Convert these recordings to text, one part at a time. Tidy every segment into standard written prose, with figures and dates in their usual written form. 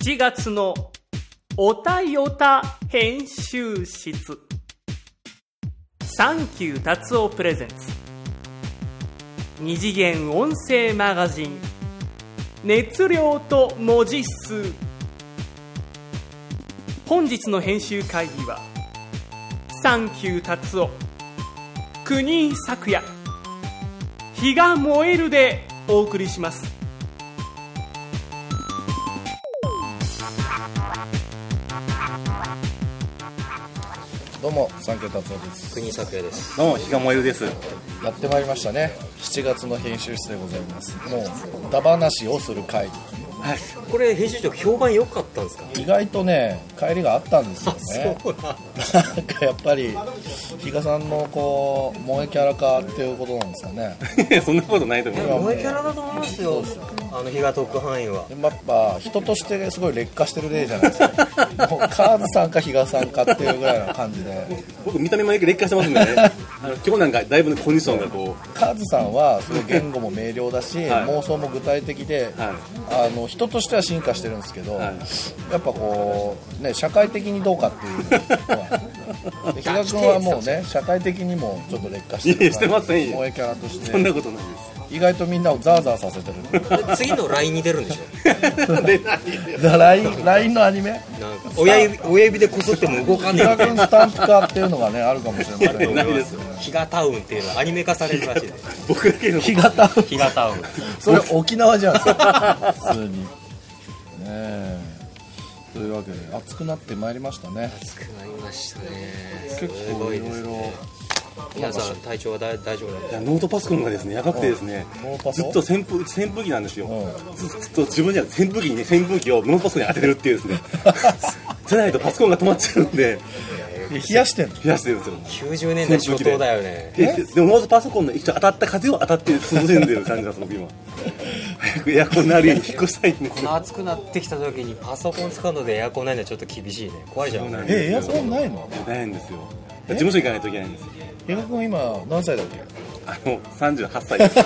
7月のおたよた編集室。サンキュー達夫プレゼンツ二次元音声マガジン熱量と文字数。本日の編集会議はサンキュー達夫、国井咲夜、日が燃えるでお送りします。 どうもサンキュー達夫です。 国井咲夜です。 どうも日が燃えるです。 やってまいりましたね。7月の編集室でございます。もうダ話をする会。 はい、これ編集長評判良かったんですか？ 意外とね帰りがあったんですよね。 そうなんかやっぱり比嘉さんのこう萌えキャラ化っていうことなんですかね。 そんなことないと思います。 萌えキャラだと思いますよ。日が特派員はやっぱ人としてすごい劣化してる例じゃないですか。もうカーズさんか比嘉さんかっていうぐらいな感じで。 僕見た目も劣化してますんでね。今日なんかだいぶコンディションがこう。 カーズさんはすごい言語も明瞭だし、 はい、 妄想も具体的で、はい、人としては進化してるんですけど、はい、やっぱこうね社会的にどうかっていうのは比嘉君はもうね社会的にもちょっと劣化してる。 いやしてませんよ。 萌えキャラとしてそんなことないです。 意外とみんなをザーザーさせてる。 次の LINE に出るんでしょ。 出ないよ。LINE のアニメなんか親指でこすっても動かんねえ。 比嘉君スタンプ化っていうのがねあるかもしれません。 ないです。 比嘉タウンっていうのはアニメ化されるらしいです。 僕だけの比嘉タウン。 比嘉タウンそれ沖縄じゃん。普通にね。というわけで暑くなってまいりましたね。 暑くなりましたね。 結構いろいろ。 皆さん体調は大丈夫なんですか？ いやノートパソコンがですねやばくてですね、ずっと扇風機なんですよ。ずっと自分には扇風機にね扇風機をノートパソコンに当ててるっていうですね。じゃないとパソコンが止まっちゃうんで。 冷やしてるんですよ。 90年代初頭だよね。 でもノートパソコンの一応当たった風を当たって涼しんでる感じなんです僕今。早くエアコンのあるように引っ越したいんですよ。 この暑くなってきた時にパソコン使うのでエアコンないのはちょっと厳しいね。怖いじゃん。 エアコンないの？ ないんですよ。事務所行かないといけないんですよ。 比嘉君今何歳だっけ ？38歳です。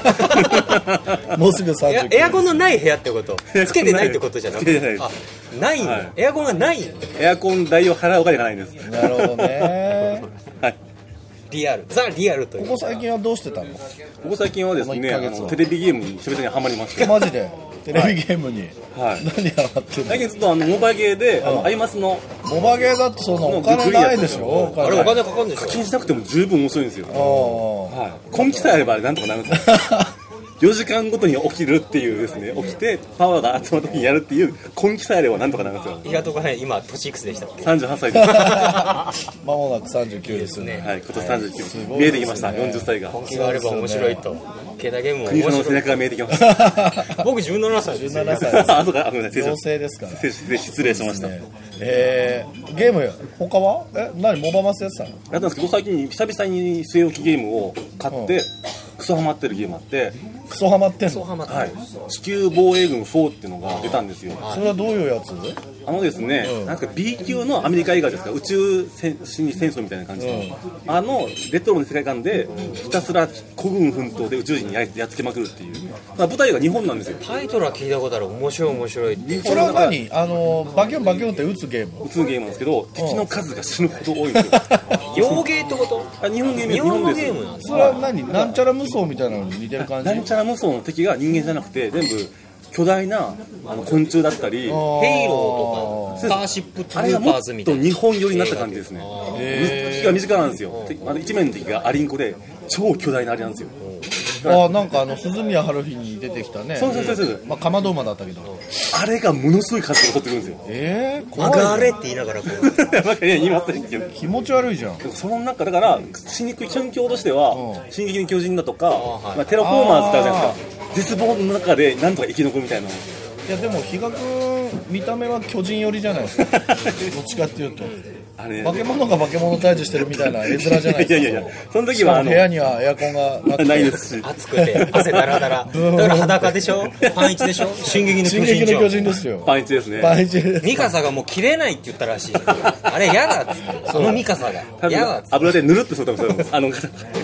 もうすぐ39。 エアコンのない部屋ってこと？つけてないってことじゃなくて。 つけてないです。 ないの、はい、エアコンがないの？ エアコン代を払うお金がないんです。 なるほどね。 はい。 リアル、ザ・リアルという。 ここ最近はどうしてたの？ ここ最近はですね、テレビゲームに久々にハマりました。 マジで？テレビゲームに、 はい、 何ハマってるの？ 最近ずっとモバゲーでアイマスのモバゲーだとそのお金ないでしょ？ あれお金かかるんでしょ？ 課金しなくても十分面白いんですよ。はい、根気さえあればなんとかなるんですよ。4時間ごとに起きるっていうですね、起きてパワーが集まる時にやるっていう根気さえあればなんとかなるんですよ。 比嘉とかね、今年いくつでしたっけ ？38歳です。 間もなく39ですね。 はい、今年39、見えてきました。40歳が根気があれば面白いと。携帯ゲームも国さんの背中が見えてきました。 僕17歳ですよ。 17歳です。 あ、そうか、ごめんなさい。 同性ですから。 失礼しました。 ゲーム他は？何モバマスやってたの？ やったんですけど最近久々に据え置きゲームを買ってクソハマってるゲームあって。 クソハマってんの？ はい、地球防衛軍4っていうのが出たんですよ。 それはどういうやつ？ ですね、なんか B 級のアメリカ映画ですか、宇宙戦争みたいな感じの、レトロの世界観でひたすら孤軍奮闘で宇宙人にやっつけまくるっていう、舞台が日本なんですよ。 タイトルは聞いたことある。面白いって。 それは何？バキュンバキュンって撃つゲーム？ 撃つゲームなんですけど、敵の数が死ぬほど多いんですよ。 洋ゲーってこと？ 日本ゲーム。 日本のゲームなんです。 それは何？なんちゃら無双みたいなのに似てる感じ？ なんちゃら無双の敵が人間じゃなくて全部巨大な昆虫だったり、 ヘイローとかスターシップトゥルーパーズみたいな、 あれがもっと日本寄りになった感じですね。敵が身近なんですよ。一面の敵がアリンコで超巨大なアリなんですよ。 なんか鈴宮春日に出てきたね。 そう。 まあかまど馬だったけど、 あれがものすごい数を取ってくるんですよ。 怖い。 あれって言いながらこう言いませんけど。 気持ち悪いじゃん。 その中だからしにくい瞬境としては、進撃の巨人だとか、テラフォーマーズってあるじゃないですか。絶望の中でなんとか生き残るみたいな。 いやでも比嘉君見た目は巨人寄りじゃないですか。どっちかっていうと化け物が化け物退治してるみたいな絵面じゃないですか。 いやその時は部屋にはエアコンがなくてないですし、 暑くて汗だらだらだから裸でしょ、パンイチでしょ、進撃の巨人ですよ。 パンイチですね。 ミカサがもう切れないって言ったらしい。あれ嫌だっつって、そのミカサが嫌だっつって油でぬるってそうだもん。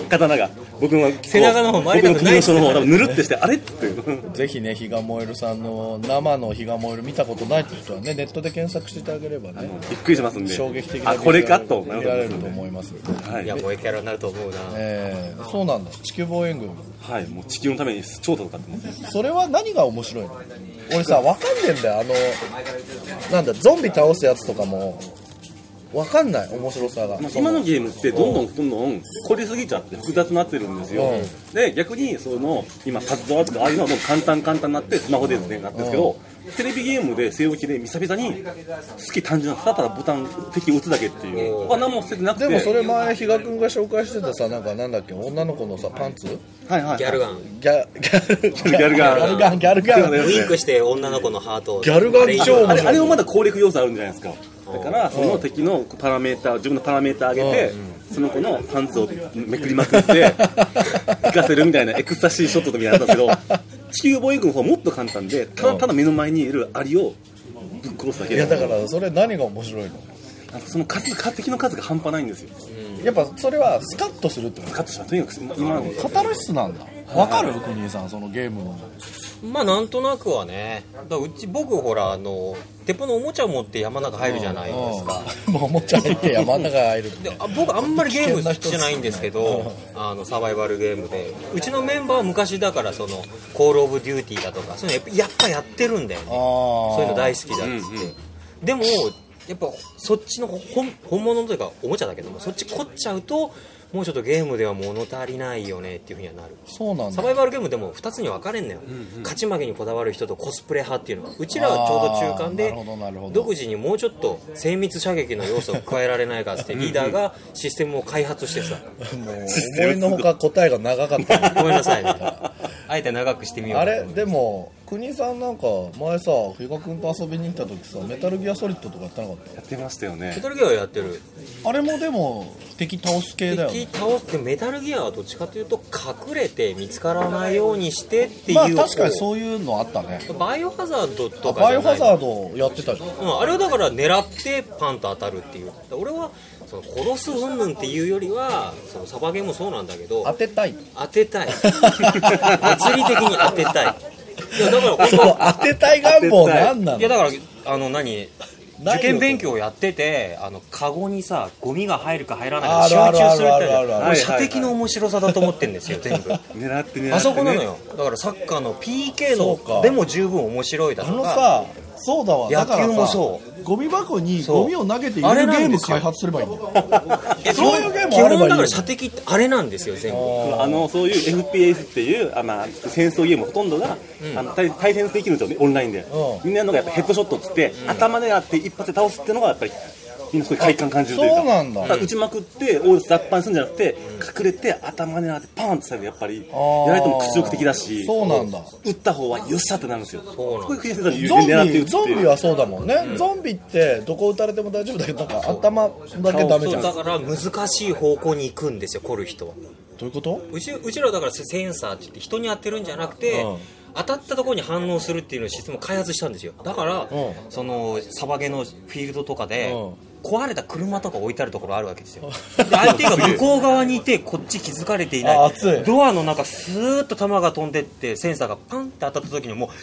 刀が僕の背中の方周り僕の首の後ろの方ない多分ぬるってしてあれってぜひね、火が燃えるさんの生の火が燃える見たことないって人はね、ネットで検索していただければね、 びっくりしますんで、 衝撃的なあこれかと見られると思います。 はいいや萌えキャラになると思うな。 そうなんだ。地球防衛軍。 はい、もう地球のために超戦ってます。 それは何が面白いの？俺さ、わかんねえんだよ。なんだ、ゾンビ倒すやつとかもわかんない、面白さが。 今のゲームってどんどん凝りすぎちゃって複雑になってるんですよ。で逆に今活動とかああいうのはもう簡単になってスマホでですねなってるんですけど、テレビゲームで据え置きで久々に好き単純なただボタン敵を打つだけっていう、他何も捨ててなくて。 でもそれ前比嘉君が紹介してたさ、なんだっけ、女の子のさパンツ、 はいはい、 ギャルガンギャルガンウインクして女の子のハートをギャルガン超面白い。 あれもまだ攻略要素あるんじゃないですか。だからその敵のパラメーター、自分のパラメーター上げて、その子のパンツをめくりまくって生かせるみたいなエクスタシーショットとかやったんですけど、地球防衛軍の方はもっと簡単で、ただ目の前にいるアリをぶっ殺すだけで。 いやだからそれ何が面白いの？ その敵の数が半端ないんですよ。 やっぱそれはスカッとするってこと？ スカッとします。とにかく今のカタルシスなんだ。わかる？国井さん、そのゲームの。 まあなんとなくはね。だから僕ほら鉄砲のおもちゃを持って山の中入るじゃないですか。 もうおもちゃ入って山の中入るって。 で僕あんまりゲーム好きじゃないんですけど、サバイバルゲームでうちのメンバーは昔だからコールオブデューティーだとかそういうのやっぱやってるんだよね。そういうの大好きだっつって、でもやっぱそっちの本物というかおもちゃだけども、そっち凝っちゃうともうちょっとゲームでは物足りないよねっていう風にはなる。 そうなんだ。 サバイバルゲームでも2つに分かれんのよ、勝ち負けにこだわる人とコスプレ派っていうのは。うちらはちょうど中間で独自にもうちょっと精密射撃の要素を加えられないかってリーダーがシステムを開発してさもう思いのほか答えが長かったごめんなさいねあえて長くしてみよう。 あれでも国さんなんか前さ、比嘉君と遊びに行った時さ、メタルギアソリッドとかやってなかった？ やってましたよね。 メタルギアはやってる。 あれもでも敵倒す系だよね。 敵倒してメタルギアはどっちかというと隠れて見つからないようにしてっていう。 まあ確かにそういうのあったね。 バイオハザードとかじゃない。 バイオハザードやってたじゃん。 あれはだから狙ってパンと当たるっていう。俺は殺す云々っていうよりはサバゲーもそうなんだけど、 当てたい物理的に当てたい。いやだからその当てたい願望なんなの？ いやだから受験勉強をやっててカゴにさゴミが入るか入らないか集中するって俺射的の面白さだと思ってるんですよ全部狙ってね。 あそこなのよ。だからサッカーの PK のでも十分面白いだとかさ、そうだわ、 野球もだそからさ、ゴミ箱にゴミを投げて入れるゲーム開発すればいいんだよ。そういうゲーム基あればいいよ。 本だから射的ってあれなんですよ全部。 そういう FPS っていう戦争ゲームほとんどが、対戦できるんですよね、オンラインで。みんなのがやっぱヘッドショットっつって、頭でやって一発で倒すっていうのがやっぱりみんなすごい快感感じるというか。 そうなんだ。 打ちまくって大脱藩するんじゃなくて、隠れて頭でやってパーンって最後やっぱりやられても屈辱的だし、 そうなんだ。 打った方はよっしゃってなるんですよ。 そうなんだ。 ゾンビはそうだもんね。ゾンビってどこ撃たれても大丈夫だけど、なんか頭だけダメじゃん。 だから難しい方向に行くんですよ、凝る人は。 どういうこと？ うちらはだからセンサーって言って人に当てるんじゃなくて、当たったところに反応するっていうのをシステムを開発したんですよ。だから、サバゲのフィールドとかで、壊れた車とか置いてあるところあるわけですよ。で相手が向こう側にいてこっち気づかれていない。ドアの中スーッと弾が飛んでってセンサーがパンって当たった時にもう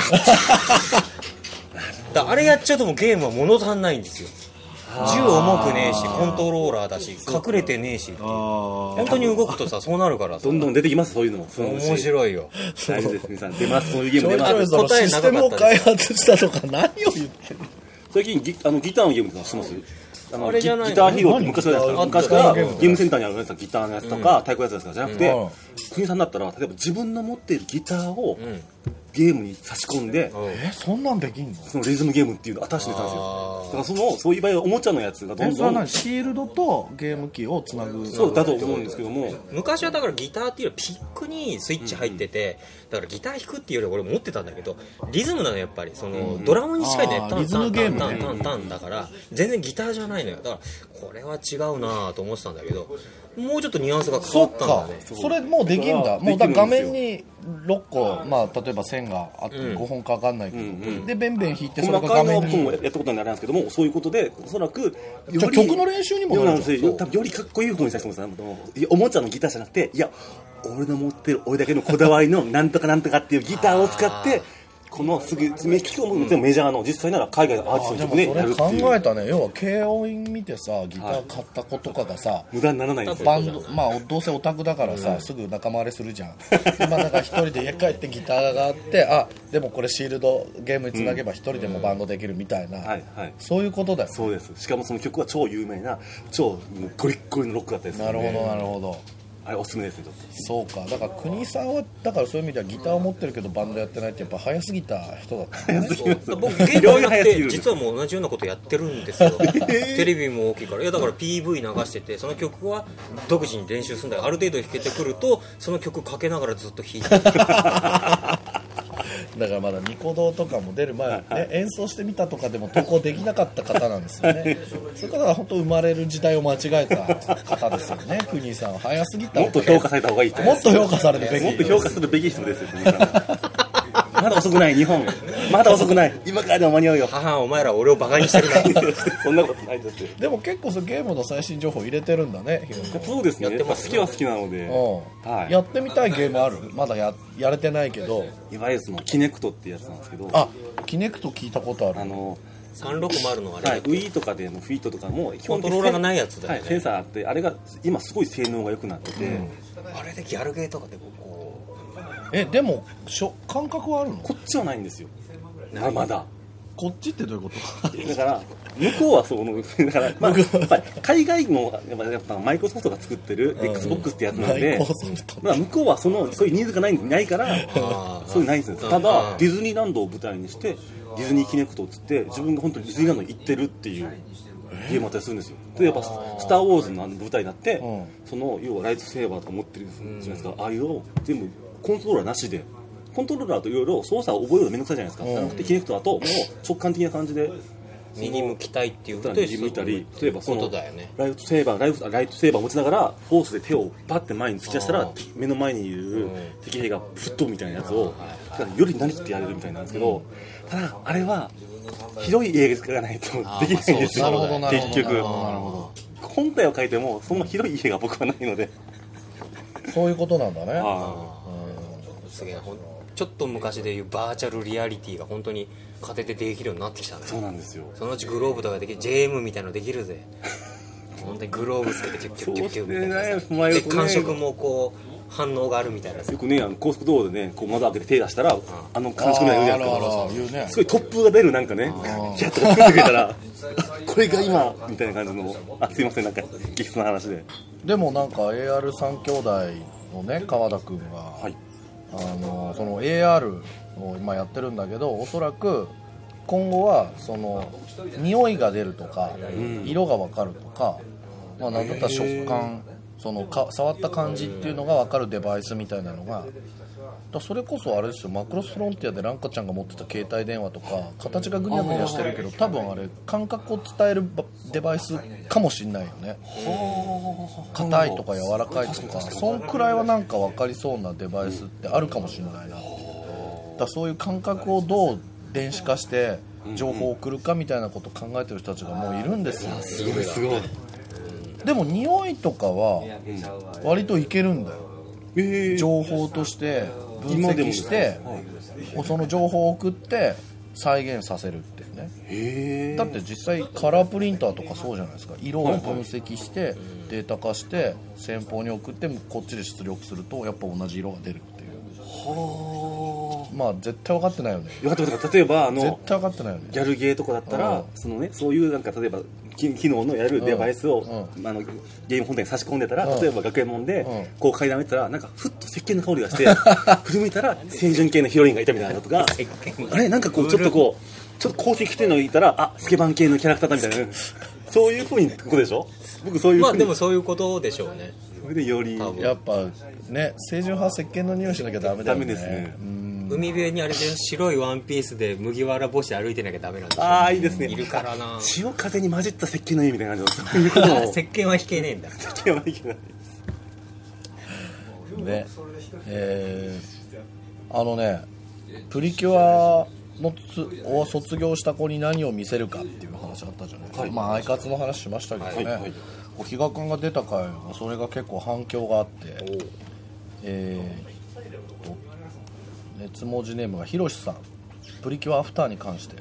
あれやっちゃうともうゲームは物足んないんですよ。銃重くねえしコントローラーだし隠れてねえしっていう。本当に動くとさそうなるからさどんどん出てきます。そういうのも面白いよ。 大事です。皆さん出ます。そういうゲーム出ます。 答えシステムを開発したとか何を言ってるの？ 最近ギターのゲームとかします？ あれじゃないギターヒーローって昔からゲームセンターにあるやつギターのやつとか太鼓やつですかじゃなくて、国さんだったら例えば自分の持っているギターをゲームに差し込んで、 そんなんできんの？ そのリズムゲームっていうのを新しく出たんですよ。だからそういう場合はおもちゃのやつがどんどんシールドとゲーム機をつなぐ。 そうだと思うんですけども、 昔はだからギターっていうよりピックにスイッチ入ってて、だからギター弾くっていうより俺持ってたんだけどリズムなのやっぱりドラムに近いね。タンタンタンタンタンタンだから全然ギターじゃないのよ。だからこれは違うなと思ってたんだけどもうちょっとニュアンスが変わったんだね。 それもうできるんだ。もうだ画面に 6個、まあ、例えば線があって5本かかんないけど、でベンベン弾いてそれ細かいのが画面に僕もやったことになるんですけども、そういうことでおそらくじゃあ曲の練習にもなるじゃん。 多分よりかっこいい方にしたいと思うんですよ。おもちゃのギターじゃなくて、いや俺の持ってる俺だけのこだわりのなんとかなんとかっていうギターを使ってこのすぐ爪利きをもメジャーの実際なら海外のアーティストの曲ねやるっていう。 でもそれ考えたね。要は軽音見てさギター買った子とかがさ、 無駄にならないんですよ。 バンド、まあどうせオタクだからさ、すぐ仲間割れするじゃん。今だから一人で家帰ってギターがあって、あでもこれシールドゲームにつなげば一人でもバンドできるみたいな、 はいはい、 そういうことだよ。 そうです。しかもその曲は超有名な超ゴリッゴリのロックだったりするので。 なるほどなるほど。 あれおすすめですね。ちょっとそうか。だから国さんはだからそういう意味ではギターを持ってるけどバンドやってないってやっぱ早すぎた人だったんだね。 僕ゲームやって実はもう同じようなことやってるんですよ。テレビも大きいから。いやだから PV 流しててその曲は独自に練習するんだよ。ある程度弾けてくるとその曲かけながらずっと弾いてる。 だからまだニコ動とかも出る前、ね、演奏してみたとかでも投稿できなかった方なんですよね。それから本当生まれる時代を間違えた方ですよね。国さんは早すぎた。 もっと評価された方がいい。 もっと評価されるべき。 もっと評価するべき人ですよ。まだ遅くない日本。まだ遅くない。今からでも間に合うよ。 母お前ら俺をバカにしてるな。 そんなことないですよ。 でも結構そのゲームの最新情報入れてるんだね。 そうですね。やっぱ好きは好きなので、 はい、やってみたいゲームある？まだ やれてないけど。 いわゆるそのキネクトってやつなんですけど。 あ、キネクト聞いたことある。 360のあれ、 はい、Wii とかでのフィートとかもコントローラーがないやつだよね、 はい、センサーあってあれが今すごい性能が良くなってて、 あれでギャルゲーとかでこうでも感覚はあるの？ こっちはないんですよ。まだこっちってどういうことだから向こうはそうだから、まあ、やっぱり海外のやっぱマイクロソフトが作ってる XBOX ってやつなんで、まあ、向こうはそういうニーズがないからそういうないんですよ。ただディズニーランドを舞台にしてディズニーキネクトっつって自分が本当にディズニーランドに行ってるっていうゲームあったりするんですよ。でやっぱスター・ウォーズの舞台になって、その要はライトセーバーとか持ってるじゃないですか、ああいうのを全部コントローラーなしでコントローラーといろいろ操作を覚えるのめんどくさいじゃないですか。なのでキネクトだともう直感的な感じで右向きたいっていう右向いたり、例えばそのだよね、 ライトセーバーを持ちながらフォースで手をパッて前に突き出したら目の前にいる敵兵が吹っ飛ぶみたいなやつをよりなりきってやれるみたいなんですけど、ただあれは広い映画がないとできないんですよ。結局本体を書いてもそんな広い家が僕はないので。 そういうことなんだね。 すげえ。ちょっと昔でいうバーチャルリアリティが本当に家庭でできるようになってきたね。 そうなんですよ。 そのうちグローブとかできる JM みたいなのできるぜ。本当にグローブつけてキュッキュッキュッキュッみたいな、で感触もこう反応があるみたいな。 よくね高速道路でねこう窓開けて手出したら感触が言うじゃないですか。すごい突風が出るなんかねキャッとか作ってくれたらこれが今みたいな感じのすいませんなんか激質な話で。 でもなんか AR3 兄弟のね川田君が、はい、その AR を今やってるんだけど、おそらく今後はその匂いが出るとか、色が分かるとか、まあ、なんだったら食感、その触った感じっていうのが分かるデバイスみたいなのが、それこそあれですよ、マクロスフロンティアでランカちゃんが持ってた携帯電話とか形がぐにゃぐにゃしてるけど、多分あれ感覚を伝えるデバイスかもしんないよね。硬いとか柔らかいとかそんくらいはなんか分かりそうなデバイスってあるかもしれないな。だそういう感覚をどう電子化して情報を送るかみたいなことを考えてる人たちがもういるんですよ。 すごいすごい。 でも匂いとかは割といけるんだよ。情報として分析して、その情報を送って再現させるっていうね。だって実際カラープリンターとかそうじゃないですか。色を分析してデータ化して先方に送ってこっちで出力するとやっぱ同じ色が出るっていう。まあ絶対分かってないよね。 例えば絶対分かってないよね。 ギャルゲーとかだったらそのね、そういうなんか例えば機能のやるデバイスを、ゲーム本体に差し込んでたら、例えば学園もんで、こう階段を見たらなんかふっと石鹸の香りがして振り向いたら清純系のヒロインがいたみたいなのとかあれなんかこうちょっと公式来てるのがいたらスケバン系のキャラクターだみたいなそういう風にってことでしょ。僕そういうまあでもそういうことでしょうね。 それでよりやっぱね清純派石鹸の匂いしなきゃダメだよね。 ダメですね。 海辺にあれで白いワンピースで麦わら帽子で歩いてなきゃダメなんですよ。 いいですね。 いるからな。 潮風に混じった石鹸の家みたいな感じのそういうことを石鹸は引けねえんだ。 石鹸はいけないね。 プリキュアを卒業した子に何を見せるかっていう話あったじゃないですか、はいまあ、アイカツの話しましたけどね、はいはい、比嘉君が出た回はそれが結構反響があって、熱文字ネームがひろしさん、プリキュアアフターに関して、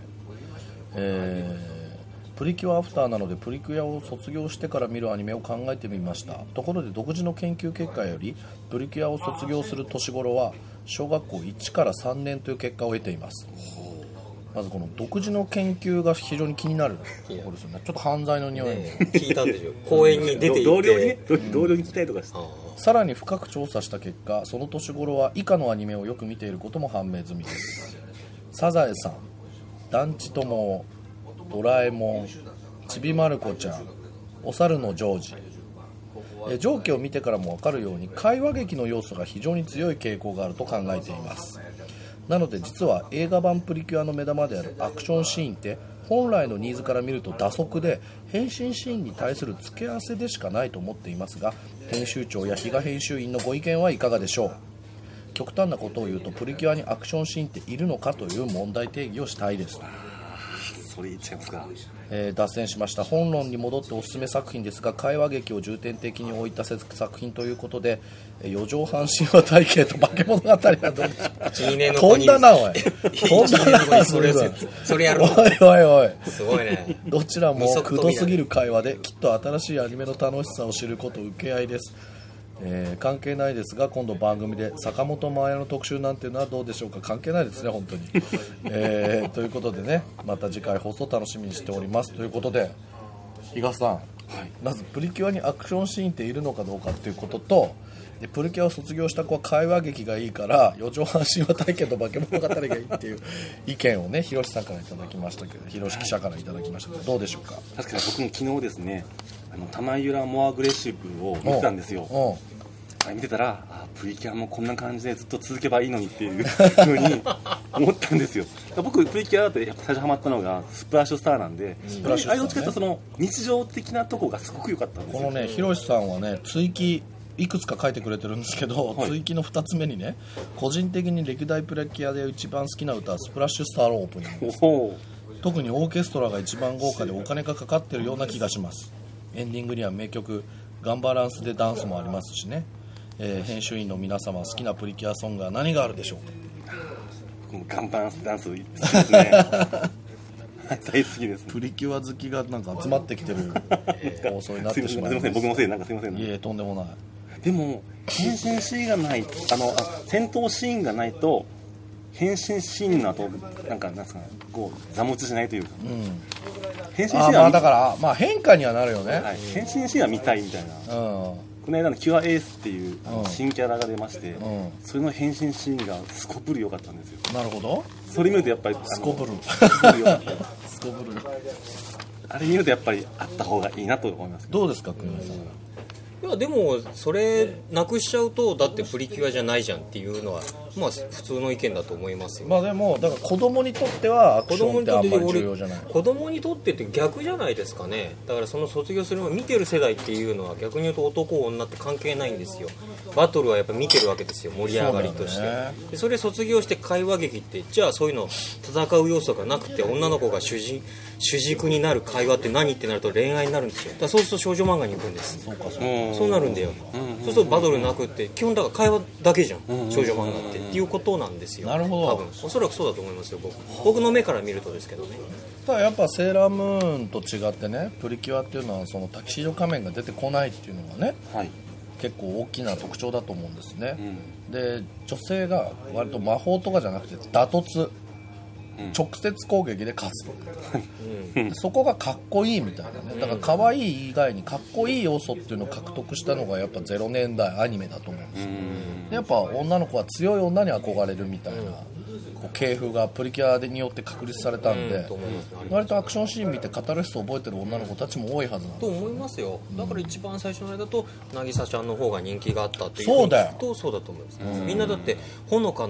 プリキュアアフターなのでプリキュアを卒業してから見るアニメを考えてみました。ところで独自の研究結果よりプリキュアを卒業する年頃は小学校1から3年という結果を得ています。まずこの独自の研究が非常に気になるところですよね。ちょっと犯罪の匂いも、 聞いたんですよ。公園に出て行って同僚に来たりとかして、 さらに深く調査した結果、その年頃は以下のアニメをよく見ていることも判明済みです。サザエさん、団地友、ドラえもん、ちびまる子ちゃん、お猿のジョージ。上記を見てからも分かるように会話劇の要素が非常に強い傾向があると考えています。なので実は映画版プリキュアの目玉であるアクションシーンって本来のニーズから見ると打足で変身シーンに対する付け合わせでしかないと思っていますが、編集長や比嘉編集員のご意見はいかがでしょう。極端なことを言うとプリキュアにアクションシーンっているのかという問題定義をしたいです。 それ言っちゃいますか。 脱線しました。本論に戻っておすすめ作品ですが、会話劇を重点的に置いた作品ということで、四畳半神話体系と化け物語はどうでしょうか。飛んだなおい飛んだなそれやろう。 おいおいおい、 すごいね。 どちらもくどすぎる会話できっと新しいアニメの楽しさを知ること受け合いです。関係ないですが今度番組で坂本真綾の特集なんていうのはどうでしょうか。関係ないですね本当に、ということでね、また次回放送楽しみにしておりますということで、比嘉さん、はい、まずプリキュアにアクションシーンっているのかどうかっていうことと、でプリキュアを卒業した子は会話劇がいいから四畳半神話体験と化け物語がいいっていう意見をね、ひろしさんからいただきましたけど、ひろし記者からいただきましたけど、どうでしょうか。 確かに僕も昨日ですね、玉浦モアグレッシブを見てたんですよ。見てたらプリキュアもこんな感じでずっと続けばいいのにっていう風に思ったんですよ。僕プリキュアだって最初ハマったのがスプラッシュスターなんで、あれどっちかというとその日常的なとこがすごく良かったんですよ。 このね、ひろしさんはね、追記いくつか書いてくれてるんですけど、はい、追記の2つ目にね、個人的に歴代プリキュアで一番好きな歌はスプラッシュスターのオープニングです。特にオーケストラが一番豪華でお金がかかってるような気がします。エンディングには名曲ガンバランスでダンスもありますしね。編集員の皆様、好きなプリキュアソングは何があるでしょうか。 ガンバランスダンス好きですね大好きです、ね、 プリキュア好きがなんか集まってきてる放送になってしまいます。 僕のせいなんかすいません、ね、 いえとんでもない。 でも変身シーンがない、戦闘シーンがないと変身シーンの後なんですかね、こう座持ちしないというか、変身シーンはだから変化にはなるよね、 はい、変身シーンは見たいみたいな、この間のキュアエースっていう新キャラが出まして、それの変身シーンがすこぶる良かったんですよ。 なるほど。 それ見るとやっぱりすこぶるすこぶるあれ見るとやっぱりあった方がいいなと思います。 どうですか国枝さん。 いやでもそれなくしちゃうとだってプリキュアじゃないじゃんっていうのはまあ普通の意見だと思いますよ。 でもだから子供にとってはアクションってあんまり重要じゃない。 子供にとってって逆じゃないですかね。だからその卒業するのを見てる世代っていうのは逆に言うと男女って関係ないんですよ。バトルはやっぱ見てるわけですよ、盛り上がりとして。でそれ卒業して会話劇ってじゃあそういうの戦う要素がなくて女の子が主軸になる会話って何ってなると恋愛になるんですよ。だからそうすると少女漫画に行くんです。そうなるんだよ。そうするとバトルなくって基本だから会話だけじゃん、少女漫画ってっていうことなんですよ。 なるほど。 多分おそらくそうだと思いますよ。僕の目から見るとですけどね。 ただやっぱセーラームーンと違ってね、プリキュアっていうのはそのタキシード仮面が出てこないっていうのがね、はい、結構大きな特徴だと思うんですね、で女性が割と魔法とかじゃなくて打突、直接攻撃で勝つと、そこがかっこいいみたいなね。だから可愛い以外にかっこいい要素っていうのを獲得したのがやっぱ0年代アニメだと思うんですよ。でやっぱ女の子は強い女に憧れるみたいなこう系譜がプリキュアによって確立されたんで、割とアクションシーン見てカタルシスを覚えてる女の子たちも多いはずなんですと思いますよ。だから一番最初のあれだと渚ちゃんの方が人気があったっていう。 そうだよ。 そうだと思います、みんなだってほのかの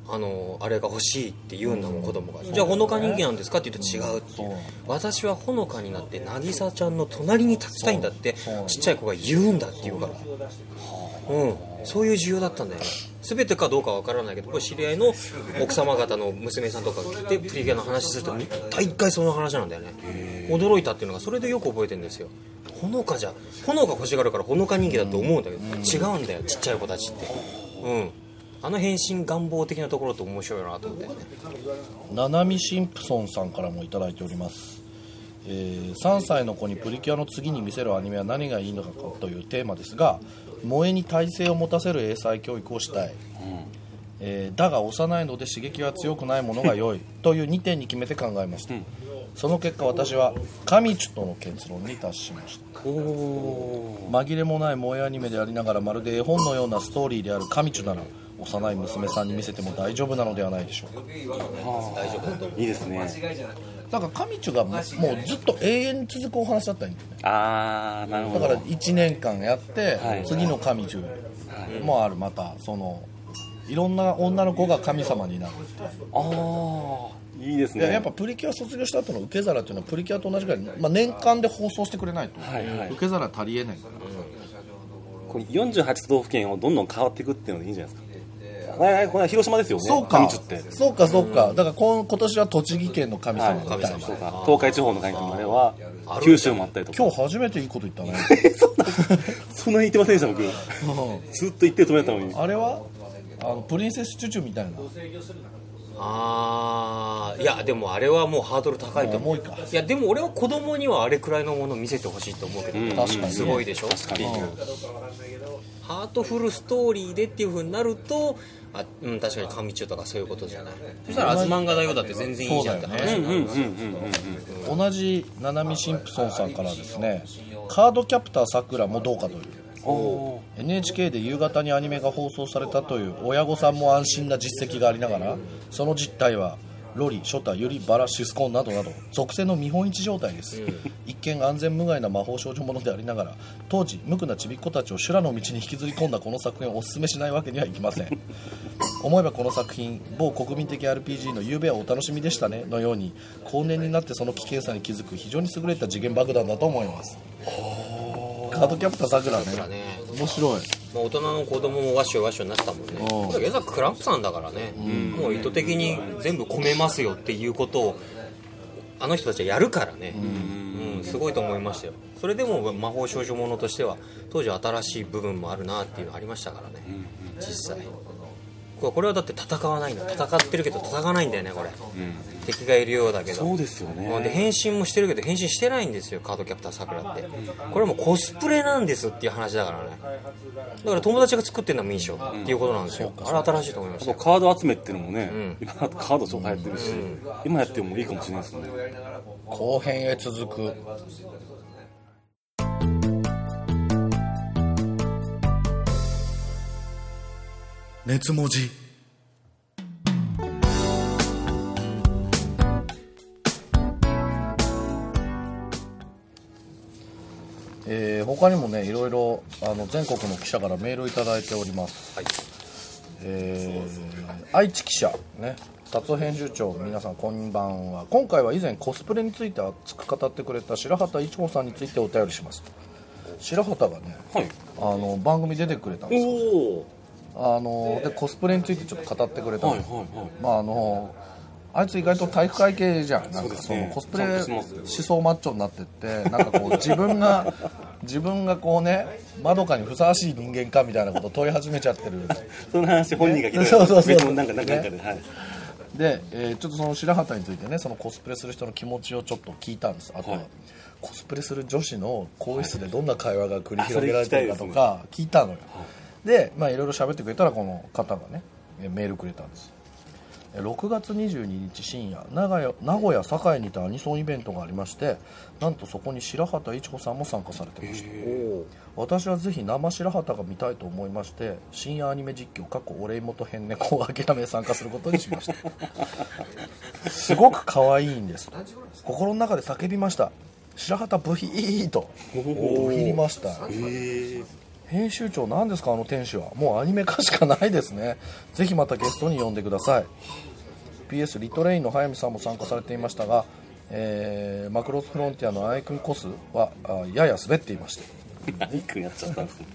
あれが欲しいって言うんだもん、子供が。じゃあほのか人気なんですかって言うと違うっていう。私はほのかになって渚ちゃんの隣に立ちたいんだってちっちゃい子が言うんだって言うから、そういう需要だったんだよね。全てかどうかわからないけど、これ知り合いの奥様方の娘さんとかが来てプリキュアの話すると大概その話なんだよね。驚いたっていうのがそれでよく覚えてるんですよ。ほのか欲しがるからほのか人気だと思うんだけど、違うんだよ、ちっちゃい子たちって。変身願望的なところって面白いなと思ってね。 ナナミシンプソンさんからもいただいております。3歳の子にプリキュアの次に見せるアニメは何がいいのかというテーマですが、萌えに耐性を持たせる英才教育をしたい、だが幼いので刺激は強くないものが良いという2点に決めて考えました。その結果私は神チュとの結論に達しました。紛れもない萌えアニメでありながらまるで絵本のようなストーリーである神チュなら幼い娘さんに見せても大丈夫なのではないでしょうか。 大丈夫だと思う。 いいですね。 だから神チュがもうずっと永遠に続くお話だったんだよね。 なるほど。 だから1年間やって、次の神チュもある、またそのいろんな女の子が神様になるっていう。 いいですね。 やっぱプリキュア卒業した後の受け皿っていうのはプリキュアと同じぐらい、年間で放送してくれないと受け皿足りえないから、 これ48都道府県をどんどん変わっていくっていうのでいいんじゃないですか。これは広島ですよね。 そうか、 神チュって。 そうか、だから今年は栃木県の神様みたいな、 そうか、東海地方の神様もあれば九州もあったりとか。 今日初めていいこと言ったねそんなに言ってませんでした僕。ずっと言ってるつもりだったのに。 あれはプリンセスチュチュみたいな。 いやでもあれはもうハードル高いと思う。 もういいか。 いやでも俺は子供にはあれくらいのものを見せてほしいと思うけど、 確かにね、 すごいでしょ。 確かに。 ハートフルストーリーでっていう風になると、確かに神チュとかそういうことじゃない。そしたらアズマンガ大王だって全然いいじゃんって話になる。 同じナナミシンプソンさんからですね、カードキャプターさくらもどうかという。NHK で夕方にアニメが放送されたという親御さんも安心な実績がありながら、その実態はロリ、ショタ、ユリ、バラ、シスコンなどなど属性の見本市状態です、一見安全無害な魔法少女ものでありながら、当時無垢なちびっ子たちを修羅の道に引きずり込んだこの作品をお勧めしないわけにはいきません思えばこの作品、某国民的 RPG の夕べはお楽しみでしたねのように、後年になってその危険さに気づく非常に優れた次元爆弾だと思います。カードキャプターさくらね、面白い。 大人の子供もワッショイワッショイになってたもんね。だけどクランプさんだからね、もう意図的に全部込めますよっていうことをあの人たちはやるからね、すごいと思いましたよ。それでも魔法少女ものとしては当時新しい部分もあるなっていうのありましたからね、実際。これはだって戦わないんだ、戦ってるけど戦わないんだよねこれ、敵がいるようだけど。 そうですよね。 で変身もしてるけど変身してないんですよ、カードキャプターさくらって。これもコスプレなんですっていう話だからね。だから友達が作ってるのもいいでしょっていうことなんですよ。あれ新しいと思いました。 カード集めっていうのもね、今カード超流行ってるし、今やってもいいかもしれないですね。 後編へ続く。熱文字。他にもねいろいろ全国の記者からメールをいただいております、愛知記者ね、達夫編集長、皆さんこんばんは。今回は以前コスプレについて熱く語ってくれた白畑一子さんについてお便りします。白畑がね、番組出てくれたんですよ。でコスプレについてちょっと語ってくれたんです、あいつ意外と体育会系じゃん。なんかそのコスプレ思想マッチョになってってなんかこう自分がこうねまどかにふさわしい人間かみたいなことを問い始めちゃってるその話本人が聞いた別のなんかで、 で、ちょっとその白畑についてね、そのコスプレする人の気持ちをちょっと聞いたんです。あとは、コスプレする女子の更衣室でどんな会話が繰り広げられてるかとか聞いたのよ。で、いろいろ喋ってくれたらこの方がねメールくれたんです。6月22日深夜、名古屋栄にてアニソンイベントがありまして、なんとそこに白畑一子さんも参加されてました。私はぜひ生白畑が見たいと思いまして、深夜アニメ実況お礼元変猫を諦め参加することにしましたすごく可愛いんです。心の中で叫びました。白畑ブヒーとブヒりました。 編集長何ですかあの天使は。もうアニメ化しかないですね。ぜひまたゲストに呼んでください。 PS リトレインの早見さんも参加されていましたが、マクロスフロンティアのアイクンコスはやや滑っていました。 アイクンやっちゃったんです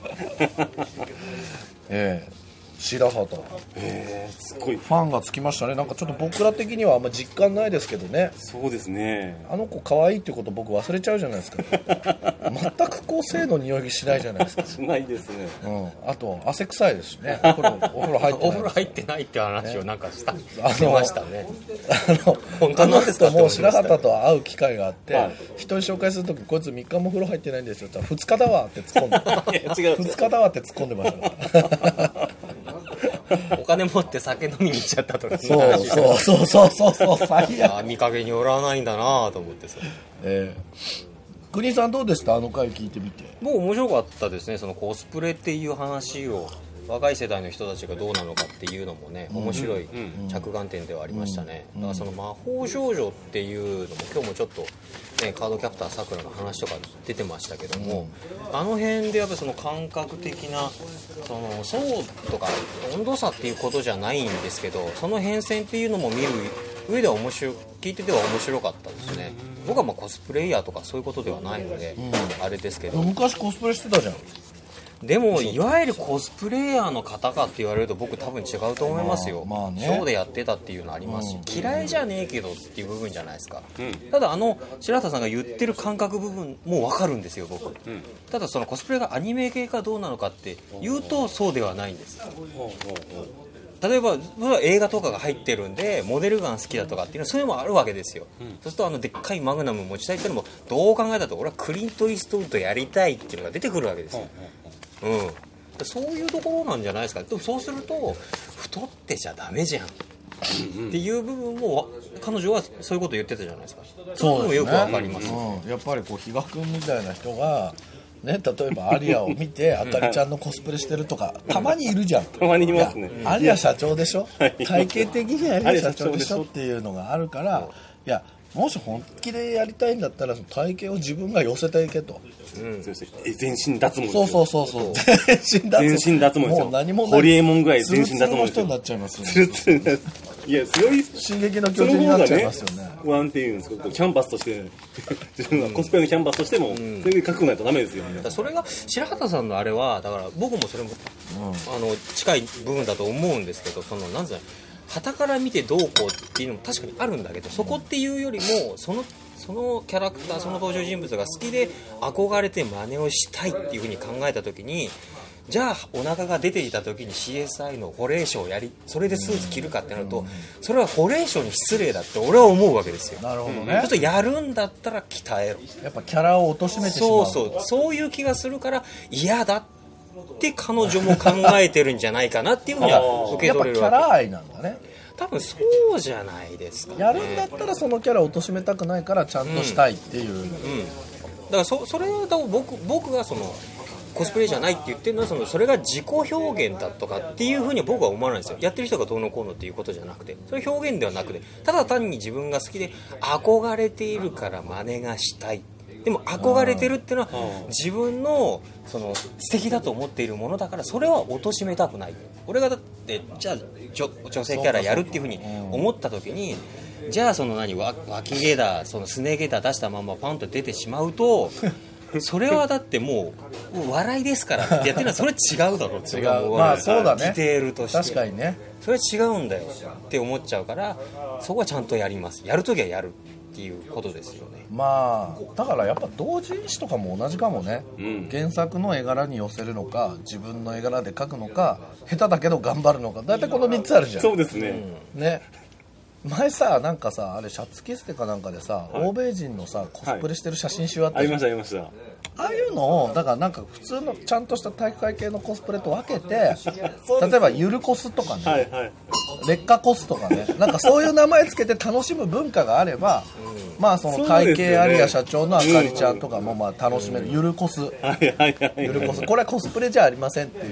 ね白畑すごいファンがつきましたね。なんかちょっと僕ら的にはあんま実感ないですけどね。 そうですね。 あの子可愛いってこと僕忘れちゃうじゃないですか全くこう性の匂いしないじゃないですかしないですね。 あと汗臭いですしね。お風呂入ってないお風呂入ってないって話をなんかしてましたね。 あの人も白畑と会う機会があって、 はい、 人に紹介するときこいつ3日も風呂入ってないんですよって言ったら2日だわって突っ込んでいや違う 2日だわって突っ込んでましたお金持って酒飲みに行っちゃったとかそう最悪。 見かけによらないんだなと思ってさ、 国さんどうでしたあの回聞いてみて。 もう面白かったですね。そのコスプレっていう話を若い世代の人たちがどうなのかっていうのもね、面白い着眼点ではありましたね。だからその魔法少女っていうのも今日もちょっと、ね、カードキャプターさくらの話とか出てましたけども、あの辺でやっぱりその感覚的なその層とか温度差っていうことじゃないんですけど、その変遷っていうのも見る上では聞いてては面白かったですね。僕はまあコスプレイヤーとかそういうことではないので、あれですけど、 昔コスプレしてたじゃん。 でもいわゆるコスプレイヤーの方かって言われると僕多分違うと思いますよ。 まあね、 ショーでやってたっていうのありますし、嫌いじゃねえけどっていう部分じゃないですか、ただ白畑さんが言ってる感覚部分も分かるんですよ僕、ただそのコスプレがアニメ系かどうなのかって言うとそうではないんです。例えば映画とかが入ってるんでモデルガン好きだとかっていうのはそういうのもあるわけですよ、そうするとでっかいマグナム持ちたいっていうのもどう考えたと俺はクリント・イーストウッドやりたいっていうのが出てくるわけですよ、そういうところなんじゃないですか。でもそうすると太ってちゃダメじゃんっていう部分も彼女はそういうこと言ってたじゃないですか。 そうですね、 よくわかります、 やっぱりこう比嘉君みたいな人がね、例えばアリアを見てあかりちゃんのコスプレしてるとかたまにいるじゃん。 たまにいますね。 アリア社長でしょ、体型的にアリア社長でしょっていうのがあるから、いやもし本気でやりたいんだったらその体型を自分が寄せていけと、 全身脱毛ですよ。 そう全身脱毛ですよ。 もう何もホリエモンぐらい全身脱毛ですよ。 ツルツルの人になっちゃいますよね。 いや強い進撃の巨人になっちゃいますよね。 なんていうんですか、キャンバスとして自分がコスプレのキャンバスとしてもそれで覚悟ないとダメですよね。 それが白畑さんのあれはだから僕もそれも、近い部分だと思うんですけど、そのなんていうの傍から見てどうこうっていうのも確かにあるんだけど、そこっていうよりもそのキャラクター、その登場人物が好きで憧れて真似をしたいっていうふうに考えた時に、じゃあお腹が出ていた時に CSI の保冷省をやりそれでスーツ着るかってなると、それは保冷省に失礼だって俺は思うわけですよ。 なるほどね。 ちょっとやるんだったら鍛えろ。 やっぱキャラを貶めてしまう。 そういう気がするから嫌だって彼女も考えてるんじゃないかなっていうふうには受け取れるわけ。 やっぱキャラ愛なんだね。 多分そうじゃないですかね。 やるんだったらそのキャラを貶めたくないからちゃんとしたいっていう、 だからそれを僕がそのコスプレじゃないって言ってるのはそれが自己表現だとかっていうふうには僕は思わないんですよ。やってる人がどうのこうのっていうことじゃなくて、それ表現ではなくて、ただ単に自分が好きで憧れているから真似がしたい。でも憧れてるっていうのは自分のその素敵だと思っているものだから、それは貶めたくない。俺がだってじゃあ女性キャラやるっていうふうに思った時に、じゃあその脇毛だそのすね毛だ出したままパンと出てしまうとそれはだってもう笑いですからってやってるのはそれ違うだろうって思う。 まあそうだね。 ディテールとして確かにね。 それは違うんだよって思っちゃうから、そこはちゃんとやります。やるときはやるっていうことですよね。 まあだからやっぱ同人誌とかも同じかもね、原作の絵柄に寄せるのか自分の絵柄で描くのか下手だけど頑張るのか、だいたいこの3つあるじゃん。 そうですね、 ね。前さなんかさあれシャツキステかなんかでさ、欧米人のさコスプレしてる写真集あったじゃん。 ありました。 ああいうのをだからなんか普通のちゃんとした体育会系のコスプレと分けて、例えばゆるコスとかね、劣化コスとかね、なんかそういう名前つけて楽しむ文化があれば、まあその体型アリア社長のあかりちゃんとかもまあ楽しめる、ゆるコス、ゆるコス、これはコスプレじゃありませんっていう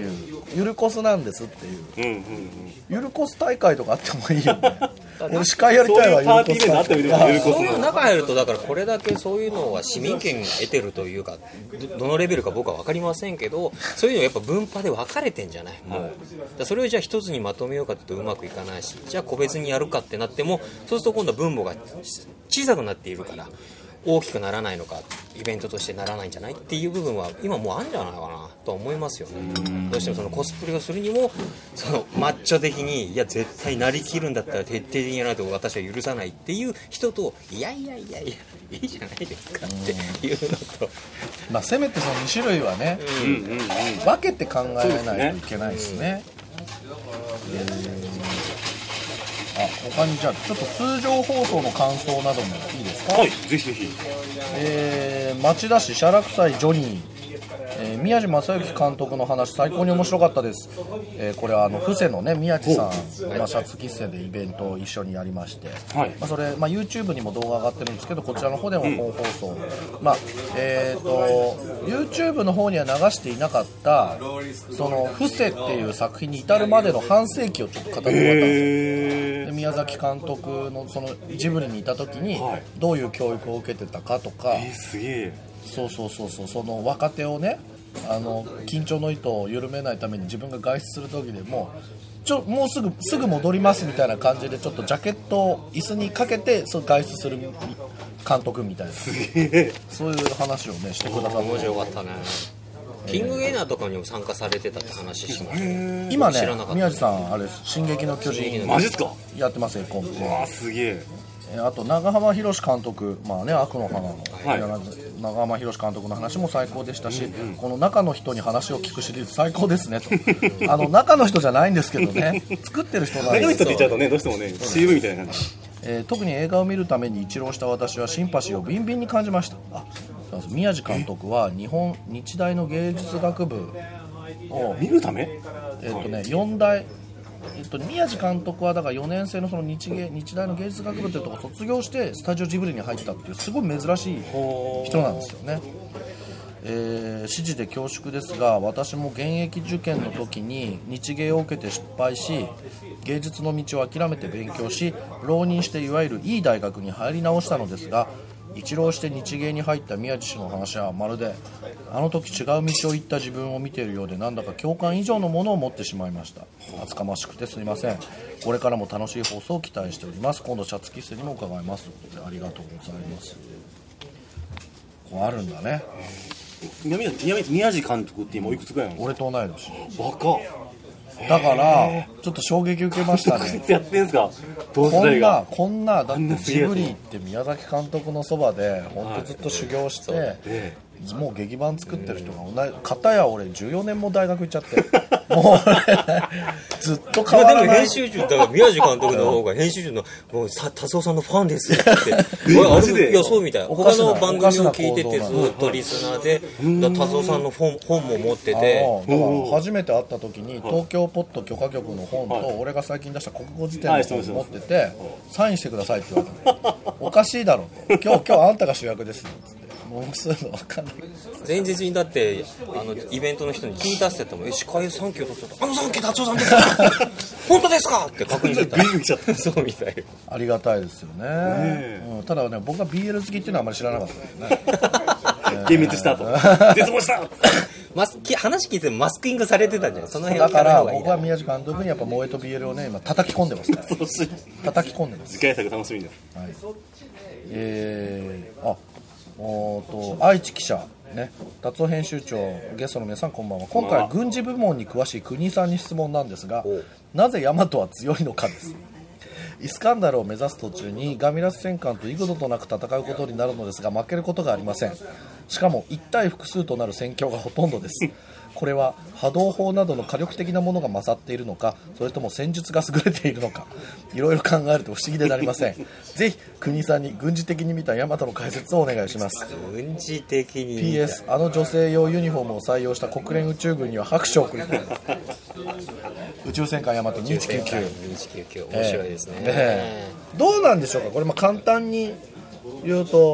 ゆるコスなんですっていう、ゆるコス大会とかあってもいいよね俺司会やりたいわ。 そういうパーティーイベントあってもいいよ、ゆるコスそういう中入ると、だからこれだけそういうのは市民権得てるというか、どのレベルか僕は分かりませんけど、そういうのやっぱ分派で分かれてんじゃない、もうだそれをじゃあ一つにまとめようかって言うとうまくいかないし、じゃあ個別にやるかってなっても、そうすると今度は分母が小さくなっているから大きくならないのか、イベントとしてならないんじゃないっていう部分は今もうあるんじゃないかなとは思いますよね。どうしてもそのコスプレをするにもそのマッチョ的に、いや絶対なりきるんだったら徹底的にやらないと私は許さないっていう人と、いやいやいやいやいいじゃないですかっていうのと、 まあせめてその2種類はね、分けて考えないといけないですね。他にじゃあちょっと通常放送の感想などもいいですか。 はい、ぜひぜひ。 町田市シャラ臭いジョニー、宮地正幸監督の話最高に面白かったです。これは布施のね宮地さん、シャツ喫茶でイベントを一緒にやりまして、 はい、 それ、YouTube にも動画上がってるんですけど、こちらの方でも本放送、YouTube の方には流していなかったその布施っていう作品に至るまでの半世紀をちょっと語ってもらったんですよ。で宮崎監督のそのジブリにいた時にどういう教育を受けてたかとか、 すげえ。 そうその若手をね、緊張の糸を緩めないために自分が外出する時でももうすぐ戻りますみたいな感じで、ちょっとジャケットを椅子にかけて外出する監督みたいな、そういう話をねしてくださって、 面白かったね。キングゲイナーとかにも参加されてたって話しました。 今ね宮地さんあれ進撃の巨人マジっすかやってますよ、コンビ。 わあすげえ。 あと長濱博監督、悪の花の、長濱博監督の話も最高でしたし、この中の人に話を聞くシリーズ最高ですねと中の人じゃないんですけどね、作ってる人なんです。 中の人って言っちゃうとね、どうしてもね CM みたいな感じ。 特に映画を見るために一浪した私はシンパシーをビンビンに感じました。宮地監督は日大の芸術学部を見るため 4大宮地監督はだから4年生のその日大の芸術学部というところを卒業してスタジオジブリに入ったっていうすごい珍しい人なんですよね。指示で恐縮ですが、私も現役受験の時に日芸を受けて失敗し、芸術の道を諦めて勉強し、浪人していわゆるいい大学に入り直したのですが、一浪して日芸に入った宮地氏の話はまるであの時違う道を行った自分を見ているようで、なんだか共感以上のものを持ってしまいました。厚かましくてすみません。これからも楽しい放送を期待しております。今度シャツキスにも伺いますということで、ありがとうございます。こうあるんだね。 宮地監督って今おいくつぐらいなの？ 俺と同い年。 若っ。 だからちょっと衝撃受けましたね。 やってんすか？同世代がこんなだってジブリって宮崎監督のそばで本当ずっと修行して、もう劇版作ってる人が片や俺14年も大学行っちゃってもうずっと変わらない。 でも編集長だから宮地監督の方が編集長のもう達夫さんのファンですってマジで？いやそうみたい。他の番組を聞いててずっとリスナーで達夫さんの本も持ってて、 だから初めて会った時に東京ポッド許可局の本と俺が最近出した国語辞典の本を持ってて、サインしてくださいって言われた。おかしいだろうと。今日あんたが主役ですよつって。もうそういうの分かんない。 前日にだってイベントの人に聞いたって言っても司会3級取ってた3級達夫さんですか本当ですかって確認してた。 ビンビン来ちゃったそうみたい。 ありがたいですよね。ただね、僕が BL 好きっていうのはあまり知らなかったですね。 幻滅した後絶望した話聞いてもマスキングされてたんじゃない？その辺だから僕は宮地監督にやっぱ萌えと BL をね今叩き込んでますから叩き込んでます。 次回作楽しみです。 はい、愛知記者ね、達夫編集長、ゲストの皆さんこんばんは。今回軍事部門に詳しい国井さんに質問なんですが、なぜ大和は強いのかです。イスカンダルを目指す途中にガミラス戦艦と幾度となく戦うことになるのですが、負けることがありません。しかも1対複数となる戦況がほとんどです。これは波動砲などの火力的なものが勝っているのか、それとも戦術が優れているのか、いろいろ考えると不思議でなりません。ぜひ国井さんに軍事的に見た大和の解説をお願いします。 軍事的に PS 女性用ユニフォームを採用した国連宇宙軍には拍手を送りたい。宇宙戦艦大和2199 面白いですね。 どうなんでしょうかこれ、簡単に言うと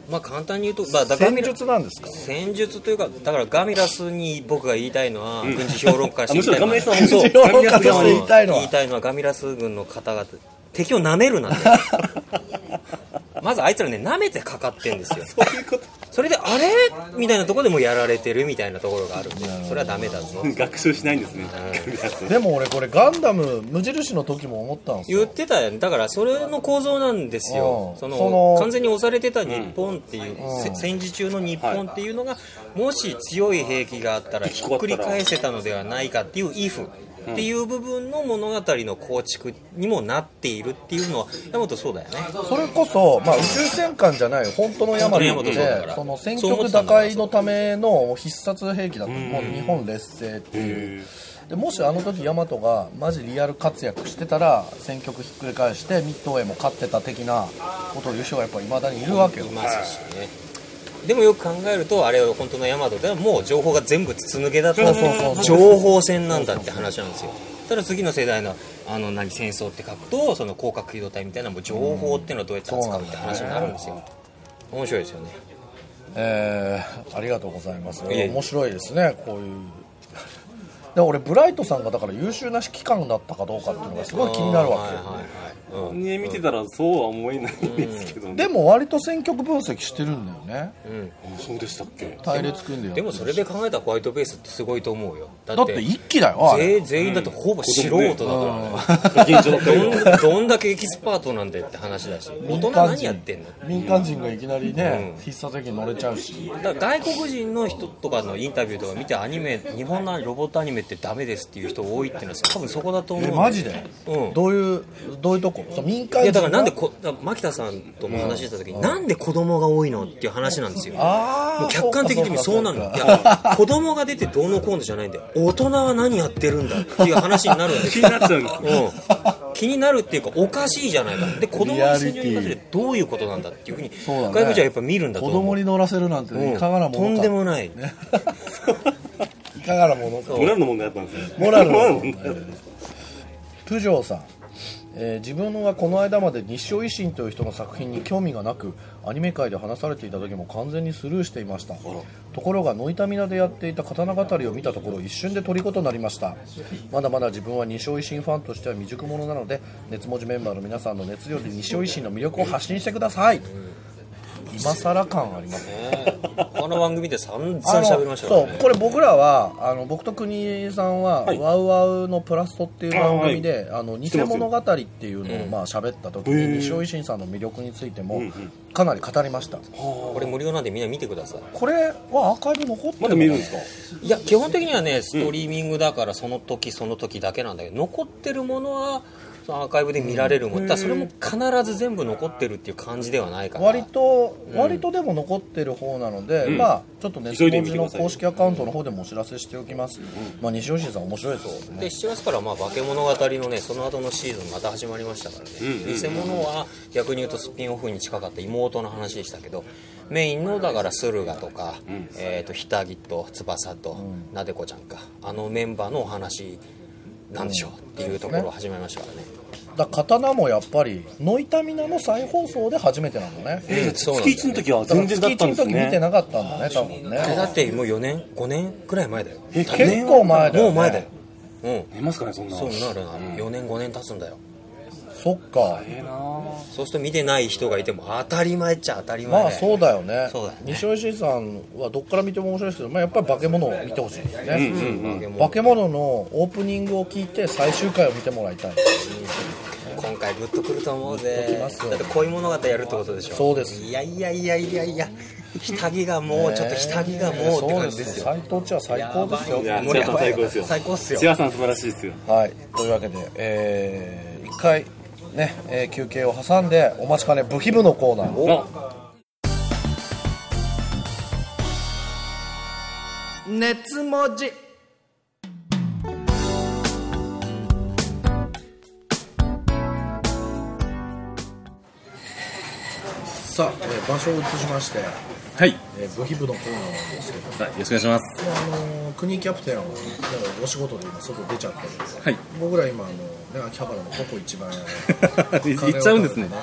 まあ簡単に言うと、だから戦術なんですか？ 戦術というか、だからガミラスに僕が言いたいのは、軍事評論家としてむしろガミラスはそう軍事評論家として言いたいのはガミラス軍の方々、敵を舐めるなんてまずあいつらね、舐めてかかってんですよ。 そういうこと。 それであれみたいなところでもうやられてるみたいなところがあるんで、それはダメだぞ。 学習しないんですね。 でも俺これガンダム無印の時も思ったんですよ。 言ってたよね。だからそれの構造なんですよ。 その完全に押されてた日本っていう、戦時中の日本っていうのが、もし強い兵器があったらひっくり返せたのではないかっていうイフっていう部分の物語の構築にもなっているっていうのは山本そうだよね。 それこそ、宇宙戦艦じじゃない本当のヤマトで、その戦局打開のための必殺兵器だと、もう日本劣勢っていう。でもしあの時ヤマトがマジリアル活躍してたら戦局ひっくり返してミッドウェーも勝ってた的なことを言う人がやっぱり未だにいるわけよ。 いますしね。でもよく考えるとあれは本当のヤマトではもう情報が全部筒抜けだった情報戦なんだって話なんですよ。ただ次の世代の戦争って書くとその広角機動隊みたいなもう情報っていうのはどうやって扱うって話になるんですよ。面白いですよね。 ありがとうございます。面白いですねこういう。で俺ブライトさんがだから優秀な指揮官だったかどうかっていうのがすごい気になるわけよ。 見てたらそうは思えないんですけどね。 でも割と戦局分析してるんだよね。 そうでしたっけ。 隊列組んでやでもそれで考えたホワイトベースってすごいと思うよ。 だって一機だよ。 全員だってほぼ素人だからね。どんだけエキスパートなんだよって話だし、大人何やってんの。 民間人がいきなりね必殺兵器に乗れちゃうし。 だから外国人の人とかのインタビューとか見て日本のロボットアニメってダメですっていう人多いっていうのは多分そこだと思う。 マジで？どういうとこ？民間人。 いやだからなんで牧田さんとも話した時になんで子供が多いのっていう話なんですよ。もう客観的に見そうなの。いや子供が出てどうのこうのじゃないんだよ。大人は何やってるんだっていう話になるんですよ。気になっちゃうんですよ。 気になるっていうかおかしいじゃないか。で子供の心情に関してどういうことなんだっていうふうに外部じゃやっぱ見るんだと思う。 子供に乗らせるなんていかがなものか。 とんでもない。 いかがなものか。 モラルの問題だったんですね。 モラルの問題。プジョーさん。自分はこの間まで日照維新という人の作品に興味がなくアニメ界で話されていた時も完全にスルーしていました。ところがノイタミナでやっていた刀語りを見たところ一瞬で虜となりました。まだまだ自分は日照維新ファンとしては未熟者なので熱文字メンバーの皆さんの熱量で日照維新の魅力を発信してください。今更感ありますね。 この番組で散々喋りましたからね。 そうこれ僕らは僕と国さんは、ワウワウのプラストっていう番組で偽物語っていうのを喋った時に西尾維新さんの魅力についてもかなり語りました。 これ無料なんでみんな見てください。 これはアーカイブ残ってるの？ まだ見るんですか？ いや基本的にはねストリーミングだからその時その時だけなんだけど、残ってるものはアーカイブで見られるもんだ。それも必ず全部残ってるっていう感じではないから割とでも残ってる方なので、ちょっと熱文字の公式アカウントの方でもお知らせしておきます。西尾新さん面白いですね。 で7月から化け物語のねその後のシーズンまた始まりましたからね。偽物は逆に言うとスピンオフに近かった妹の話でしたけど、メインのだから駿河とかひたぎと翼となでこちゃんかメンバーのお話なんでしょうっていうところを始めましたからね。 だ刀もやっぱりノイタミナの再放送で初めてなのね。 月1の時は全然だったんですね。 月1の時見てなかったんだね多分ね。 だってもう4年5年くらい前だよ。 結構前だよね。 もう前だよ。 いますかねそんな。 そうなるな。4年5年経つんだよ。 そっか。 そうすると見てない人がいても当たり前っちゃ当たり前。 そうだよね。 そうだよね。 西尾新さんはどっから見ても面白いですけど、やっぱり化け物を見てほしいですね。化け物のオープニングを聞いて最終回を見てもらいたい。 今回グッとくると思うぜ。だってこういう物語やるってことでしょ。 そうです。 いや下着がもうちょっと下着がもうって感じですよ。 斎藤千は最高ですよ。 いや千和さん最高ですよ。 最高っすよ。 千和さん素晴らしいですよ。 はい。というわけで、一回ね、休憩を挟んでお待ちかねブヒブのコーナー。熱文字。さあ、場所を移しまして、 はい。 ブヒブのコーナーなんですけど、 はい、よろしくお願いします。 国キャプテンはお仕事で今外出ちゃってるんです。 はい。 僕ら今秋葉原のココ一番屋行っちゃうんですね。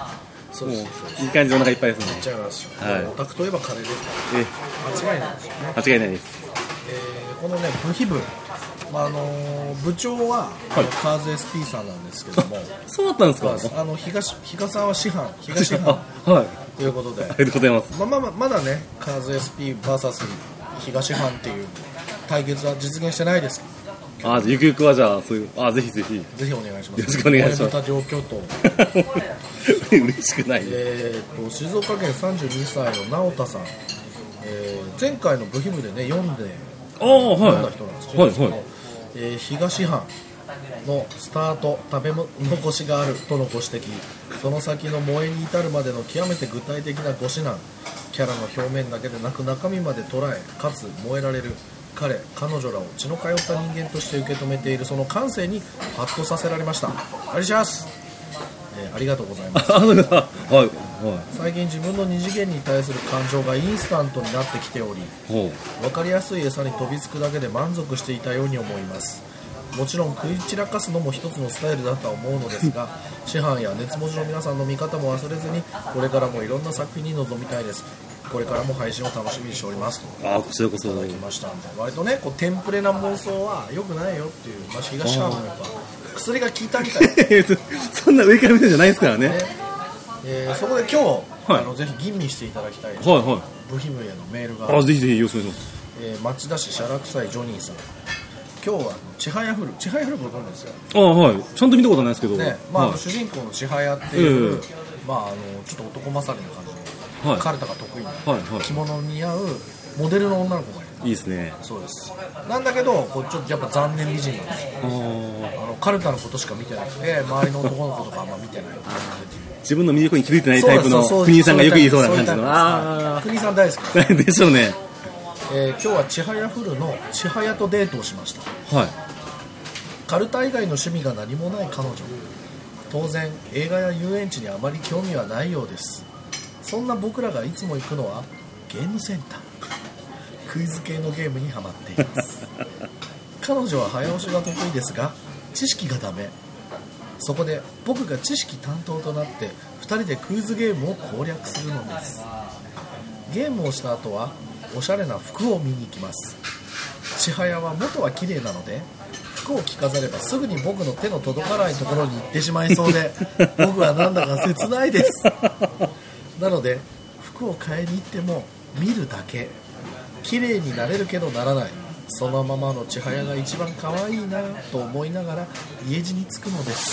そうですいい感じでお腹いっぱいですね。 いっちゃいます。 はい。 オタクといえばカレーですから間違いないですよね。 間違いないです。 このね部費部、部長は、カーズ SP さんなんですけどもそうだったんですか。 比嘉さんは師範東藩はいということで、 ありがとうございます。 まだねカーズ SPVS 東藩っていう対決は実現してないです。 ゆくゆくはじゃあそういうぜひぜひお願いします。 よろしくお願いします。 状況と嬉しくない。 静岡県32歳の直太さん、前回の部費部でね読んだ人なんですけど、東藩のスタート食べ残しがあるとのご指摘、その先の萌えに至るまでの極めて具体的なご指南、キャラの表面だけでなく中身まで捉えかつ燃えられる彼女らを血の通った人間として受け止めているその感性にハッとさせられました。ありがとうございます。最近自分の二次元に対する感情がインスタントになってきており、分かりやすい餌に飛びつくだけで満足していたように思います。もちろん食い散らかすのも一つのスタイルだとは思うのですが師範や熱文字の皆さんの見方も忘れずにこれからもいろんな作品に臨みたいです。これからも配信を楽しみにしておりますとこちらこそいただきました。割とねテンプレな妄想は良くないよっていう、東藩もやっぱ薬が効いたみたいそんな上から見てるんじゃないですからね。 そこで今日、ぜひ吟味していただきたいです、部費部へのメールがぜひぜひよろしくお願いします。町田市シャラ臭いジョニーさん、今日はちはやふるご存知ですよ。 ちゃんと見たことないですけど、 主人公のちはやっていう、ちょっと男勝りな感じの、カルタが得意な、着物に似合うモデルの女の子がいる。 いいですね。 そうです。なんだけどちょっとやっぱ残念美人なんですよ。カルタのことしか見てなくて周りの男の子とかあんま見てない。 自分の魅力に気づいてないタイプの国井さんがよく言いそうな感じの。 国井さん大好きでしょうね。 今日はちはやふるのちはやとデートをしました。カルタ以外の趣味が何もない彼女、当然映画や遊園地にあまり興味はないようです。そんな僕らがいつも行くのはゲームセンター、クイズ系のゲームにハマっています彼女は早押しが得意ですが知識がダメ。そこで僕が知識担当となって2人でクイズゲームを攻略するのです。ゲームをした後はおしゃれな服を見に行きます。千早は元は綺麗なので服を着飾ればすぐに僕の手の届かないところに行ってしまいそうで僕はなんだか切ないですなので服を買いに行っても見るだけ、綺麗になれるけどならない、そのままの千早が一番可愛いなと思いながら家路に着くのです。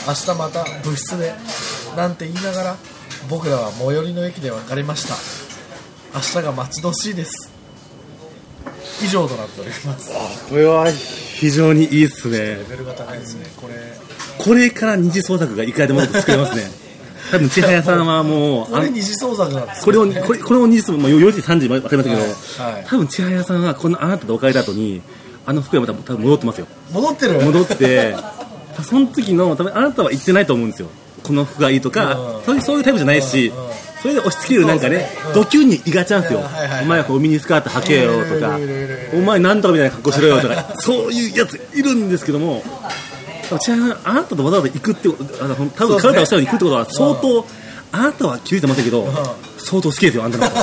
明日また部室でなんて言いながら僕らは最寄りの駅で別れました。明日が待ち遠しいです。以上となっております。 これは非常にいいですね。レベルが高いですね。 これから二次創作がいくらでも作れますね多分千早さんはもうこれ二次創作なんですよ、ね、これを二次創作、4時3時分かりましたけど、多分千早さんはこのあなたと別れた後にあの服がまた多分戻ってますよ。戻ってその時の多分あなたは言ってないと思うんですよ。この服がいいとか、そういうタイプじゃないし、それで押し付けるなんかね、ドキュンにいがちなんですよ。お前はミニスカート履けよとか、お前なんとかみたいな格好しろよとか、そういうやついるんですけども、ちなみにあなたとわざわざ行くって多分体をしたら行くってことは相当、あなたは気づいてませんけど、相当好きですよ、あんたのこと。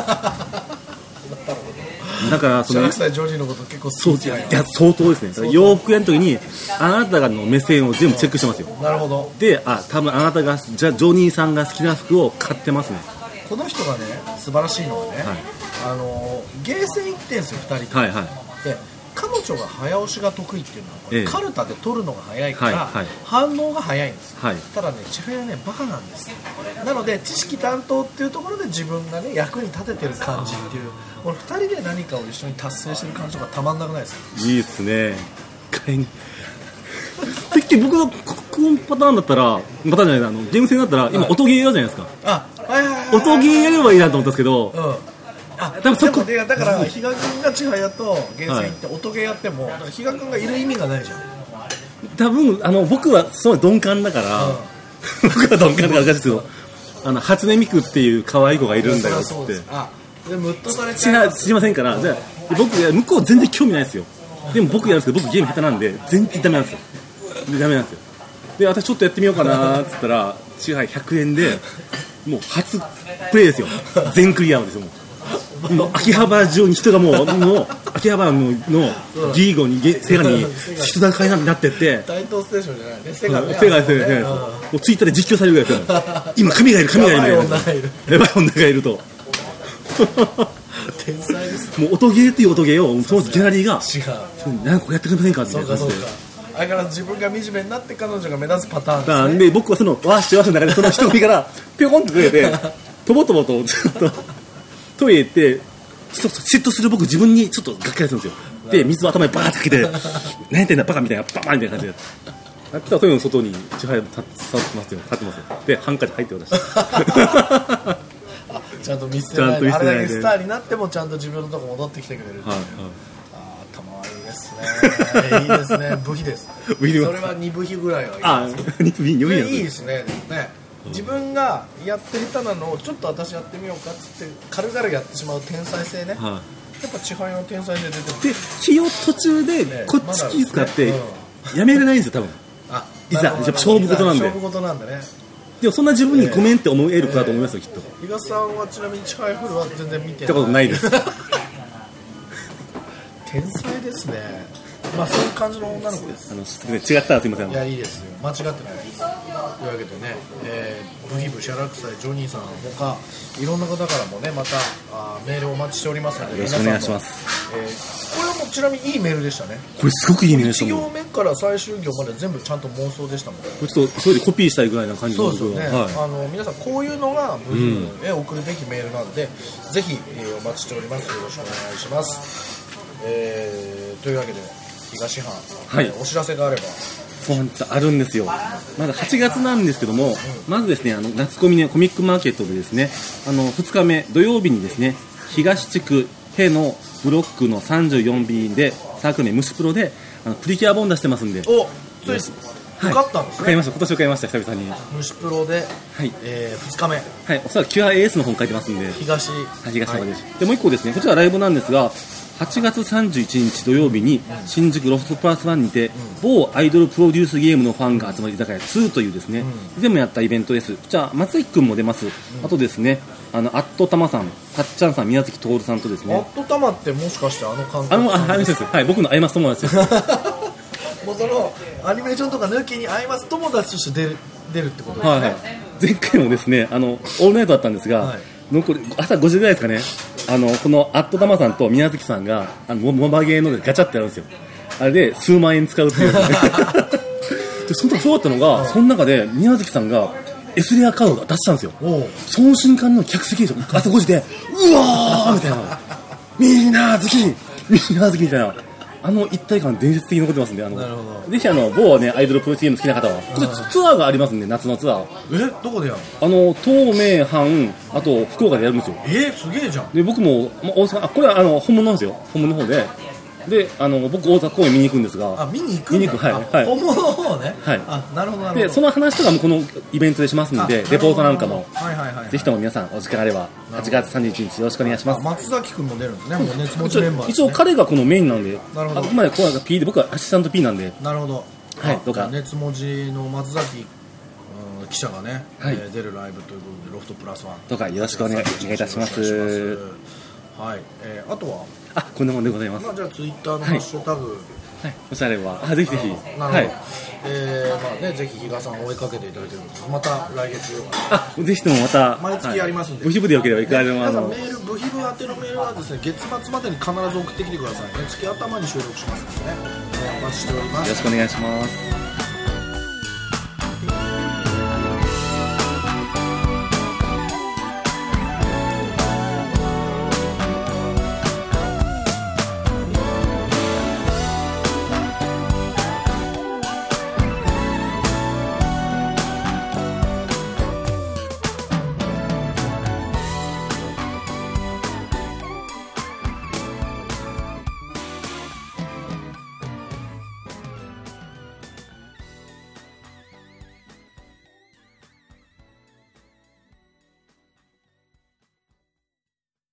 だからそのジョージのこと結構好きじゃない。 いや相当ですね。洋服屋の時にあなたの目線を全部チェックしてますよ。 なるほど。 で、多分あなたがジョニーさんが好きな服を買ってますね。 この人がね素晴らしいのはね、ゲーセン行ってんですよ2人で。彼女が早押しが得意っていうのは、カルタで取るのが早いから、反応が早いんです、ただね千早ねバカなんです。なので知識担当っていうところで自分がね役に立ててる感じっていう、これ2人で何かを一緒に達成してる感じとかたまんなくないですか。 いいですね。僕のこのパターンだったらゲーム戦だったら今音ゲーやるじゃないですか。音ゲーやればいいなと思ったんですけど、 でもだから比嘉君が千早とゲーセン行って音ゲーやっても比嘉君がいる意味がないじゃん。 多分僕はその鈍感だから、僕は鈍感だからですけど、初音ミクっていう可愛い子がいるんだよって言ってでムッとされちゃう知りませんから、じゃあ僕向こう全然興味ないですよ。でも僕やるんですけど僕ゲーム下手なんで全然ダメなんですよ。 で私ちょっとやってみようかなっつったら支配100円でもう初プレイですよ。全クリアですよ。もう秋葉原中に人がもう秋葉原のギーゴにセガに人だかりになってって大東ステーションじゃないね、セガね、もうツイッターで実況されるぐらいですよ。今神がいるみたいな、やばい女がいると天才ですもう音ゲーっていう音ゲーをそのギャラリーが何個やってくれませんかってそうか相変わらず自分が惨めになって彼女が目立つパターンですね。 で僕はそのワッシュの中でその人からピョコンってくれてとぼとぼとずっとトイレ行って嫉妬する僕自分にちょっとがっかりするんですよ。で水を頭にバーってかけて何やってんだバカみたいなバーンみたいな感じでやったらトイレの外に支配立ってますよ。でハンカチ入って渡したちゃんと見せてないであれだけスターになってもちゃんと自分のとこ戻ってきてくれる、頭悪いですね。いいですね。部費です。それは2部費ぐらいはいいです。いいですね。自分がやって下手なのをちょっと私やってみようかっつって軽々やってしまう天才性ね、やっぱ千早の天才性出てる。 で気を途中でこっち気使ってやめれないんですよ多分。いざ勝負事なんでね。でもそんな自分にごめんって思える子だと思いますよきっと。 東さんはちなみに千早フルは全然見てない。 見たことないです天才ですね。まあそういう感じの女の子です。 違ったらすみません。 いやいいですよ。間違ってないです。というわけでね、ブヒブシャラクサイジョニーさんほかいろんな方からもねまたメールをお待ちしておりますのでよろしくお願いします。 これはもうちなみにいいメールでしたね。 これすごくいいメールでした。 1行目から最終行まで全部ちゃんと妄想でしたもん。これちょっとそれでコピーしたいぐらいな感じの。 そうですよね。皆さんこういうのがブヒブへ送るべきメールなんで、ぜひ、お待ちしております。よろしくお願いします。というわけで東藩、お知らせがあれば。 そうあるんですよ。まだ8月なんですけども、まずですね夏コミネコミックマーケットでですね2日目土曜日にですね東地区へのブロックの34便でサークル名虫プロでプリキュア本出してますんで。 おつい受かったんですね。 買いました。今年受かりました久々に。 虫プロで、2日目。 はい。おそらくキュアエースの本書いてますんで。東山です。でもう一個ですねこちらライブなんですが。8月31日土曜日に新宿ロフトプラス1にて某アイドルプロデュースゲームのファンが集まり居酒屋2というですね以前もやったイベントです。じゃあ松井くんも出ます。あとですねアットタマさんたっちゃんさん宮崎徹さんとですね。 アットタマってもしかしてあの監督さんはい僕のアイマス友達ですもうそのアニメーションとか抜きにアイマス友達として出るってことですね。 前回もですねオールナイトだったんですが、残り朝5時ぐらいですかねこのアットタマさんと宮崎さんがモバゲーのでガチャってやるんですよ。あれで数万円使うっていうでそうだったのがその中で宮崎さんが S レアカードを出したんですよ。その瞬間の客席で朝5時でうわーみたいなみんな好きみたいな一体感伝説的に残ってますんでぜひ某ねアイドルプロゲーム好きな方はツアーがありますんで夏のツアーどこでやる東名阪あと福岡でやるんですよ。 すげえじゃん。 で僕も大阪これは本物なんですよ。本物の方で僕大阪公演見に行くんですが見に行くはい本物の方ね。なるほどでその話とかもこのイベントでしますのでレポートなんかもぜひとも皆さんお時間あれば8月31日よろしくお願いします。 松崎くんも出るんですね。もう熱持ちメンバー一応彼がこのメインなんでなるほど。 あくまでこう P で僕はアシスタント P なんで。 なるほど。 どうか熱文字の松崎記者がね出るライブということでロフトプラス1 どうかよろしくお願いいたします。 あとはこんなもんでございます。 じゃあツイッターのハッシュタグもしあればぜひぜひぜひ比嘉さんを追いかけていただけるとまた来月ぜひともまた毎月やりますんでブヒブでよければいくらでも皆さんメールブヒブ宛てのメールはですね月末までに必ず送ってきてくださいね。月頭に収録しますのでねお待ちしております。 よろしくお願いします。